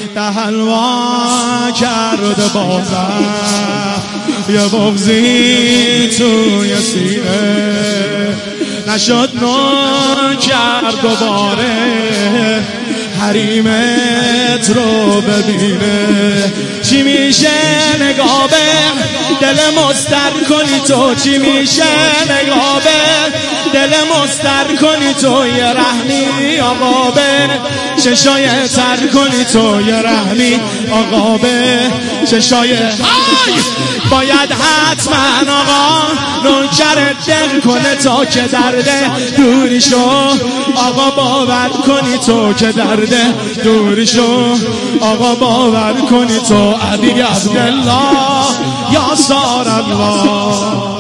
حلوا کرده بازم یه بغضی توی سینه نشد کرد دوباره حریمت رو ببینه چی میشه نگاه به دل مستر کنی تو چی میشه نگاه به دل مستر کنی تو یه رحمی آقا به چشای تر کنی تو یه رحمی آقا به چشای باید حتما آقا نوکرت دل کنه تا که درده دوری شو آقا باور کنی تو که درده دوری شو آقا باور کنی تو علی عبدالله یا سار الله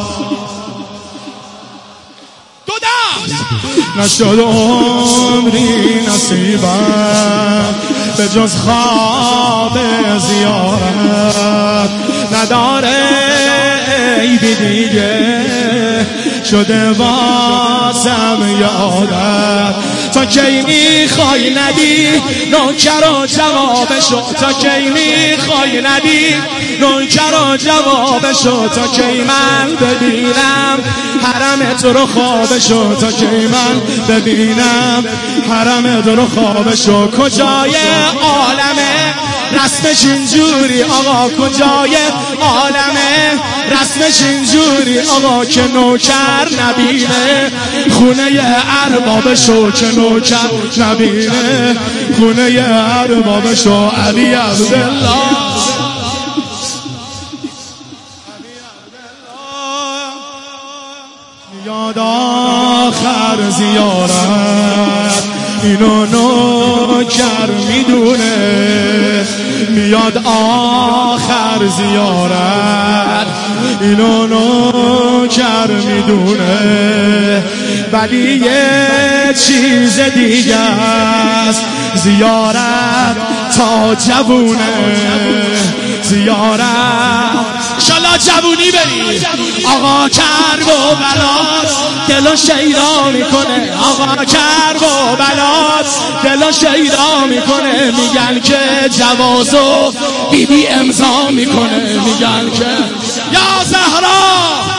نشد عمری نصیبم به جز خواب زیارت نداره عیبی دیگه شده واسم یادت تا کی میخوای ندی نوکر و جوابشو تا کی میخوای ندی نوکر و جوابشو تا کی من ببینم حرمت رو خوابشو تا کی من ببینم حرمت رو خوابشو کجای عالمه رسمش اینجوری آقا کجای عالمه رسمش اینجوری آقا که نوکر نبینه خونه اربابشو که نوکر نبینه خونه اربابشو علی عبدالله یاد آخر زیارت اینو نوکر میدونه میاد آخر زیارت اینو نوکر میدونه ولی یه چیز دیگه است زیارت تا جوونه زیارت شالا جوونی بری آقا کرب و بلات دلو شیدا میکنه آقا کرب و بلات دلو شیدا میکنه میگن که جوازو بیبی امضا میکنه میگن که یا زهرا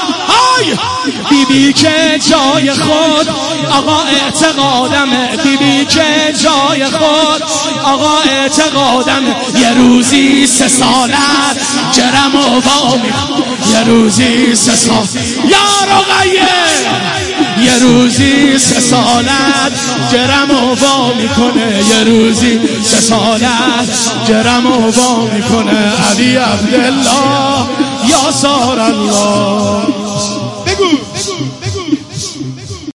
بیبی که جای خود آقا اعتقادمه بیبی که جای خود آقا اعتقادمه یه روزی 3 سالت جرم و وامی یه روزی 3 سال یا رقیه یه روزی 3 سالت جرم و وامی کنه یه روزی 3 سالت جرم و وامی کنه علی عبدالله یا سار الله